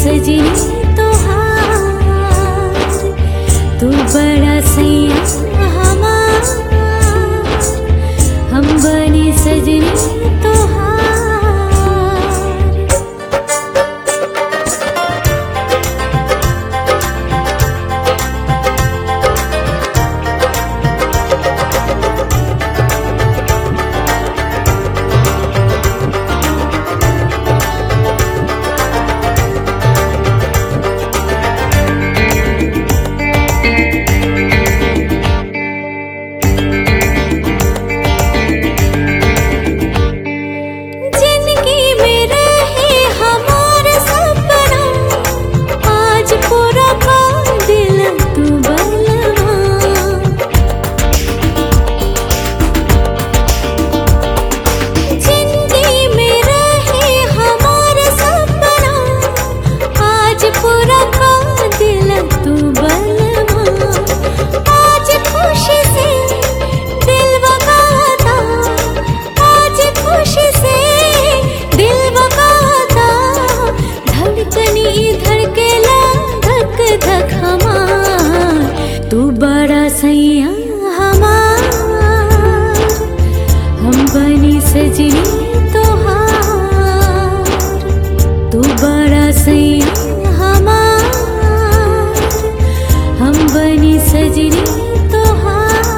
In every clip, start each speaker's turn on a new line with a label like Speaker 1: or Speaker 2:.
Speaker 1: सजनी तोहार, तू बड़ा सैया हमार, हम बनी सजनी तोहार। तू बड़ा सैया हमार, हम बनी सजनी तोहार, तू बड़ा सैया हमार, हम बनी सजनी तोहार।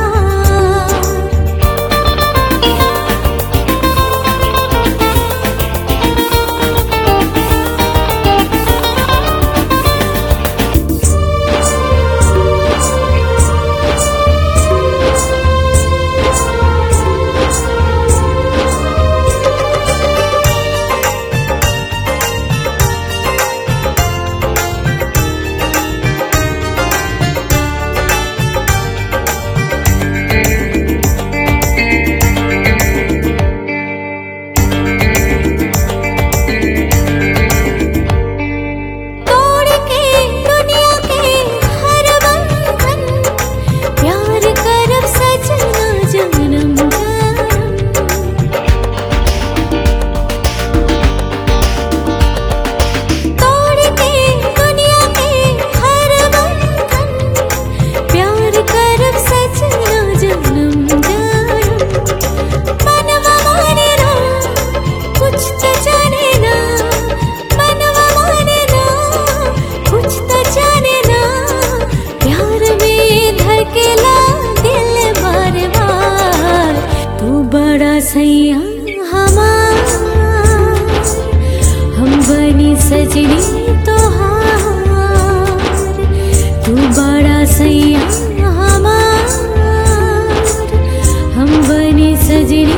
Speaker 1: सैया हमार, हम बनी सजनी तोहार, तू बड़ा सैया हमार, हम बनी सजनी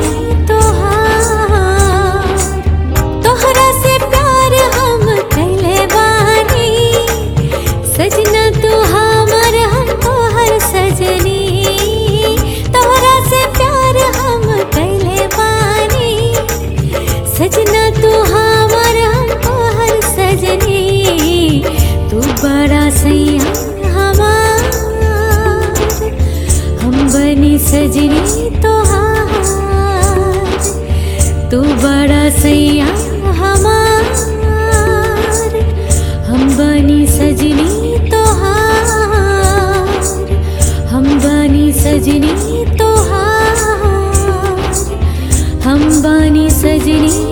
Speaker 1: तोहार। तोहरा से प्यार हम कैले बानी, सजना तू हमार, हम तोहर सजनी। तोहरा से प्यार हम कैले सजना तू हमार, हम तोहर सजनी। तू बड़ा सैया हमार, हम बनी सजनी तोहार, तू बड़ा सैया हमार, हम बनी सजनी तोहार, हम बनी सजनी तोहार, हम बनी सजनी।